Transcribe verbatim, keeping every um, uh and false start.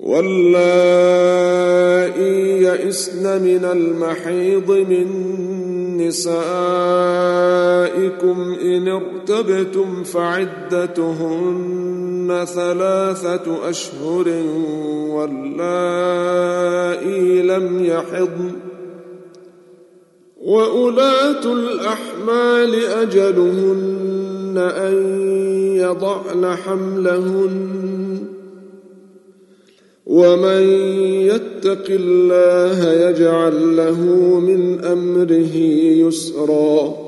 واللائي يئسن من المحيض من نسائكم إن ارتبتم فعدتهن ثلاثة أشهر واللائي لم يحضن وأولاة الأحمال أجلهن أن يضعن حملهن ومن يتق الله يجعل له من أمره يسرا